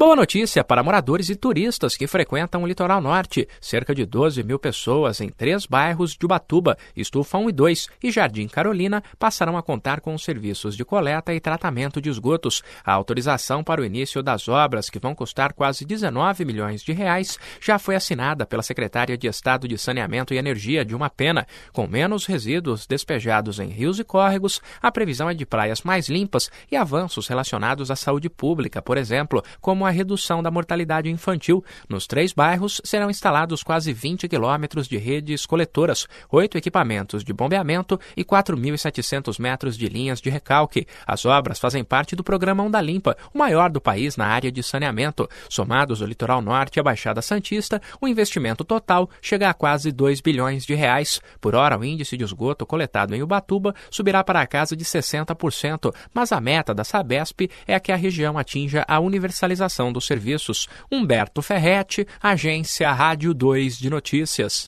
Boa notícia para moradores e turistas que frequentam o litoral norte. Cerca de 12 mil pessoas em 3 bairros de Ubatuba, Estufa 1 e 2 e Jardim Carolina passarão a contar com os serviços de coleta e tratamento de esgotos. A autorização para o início das obras, que vão custar quase 19 milhões de reais, já foi assinada pela secretária de Estado de Saneamento e Energia, Dilma Pena. Com menos resíduos despejados em rios e córregos, a previsão é de praias mais limpas e avanços relacionados à saúde pública, por exemplo, como a redução da mortalidade infantil. Nos 3 bairros serão instalados quase 20 quilômetros de redes coletoras, 8 equipamentos de bombeamento e 4.700 metros de linhas de recalque. As obras fazem parte do programa Onda Limpa, o maior do país na área de saneamento. Somados o litoral norte e a Baixada Santista, o investimento total chega a quase 2 bilhões de reais. Por hora, o índice de esgoto coletado em Ubatuba subirá para a casa de 60%, mas a meta da Sabesp é que a região atinja a universalização dos serviços. Humberto Ferretti, Agência Rádio 2 de Notícias.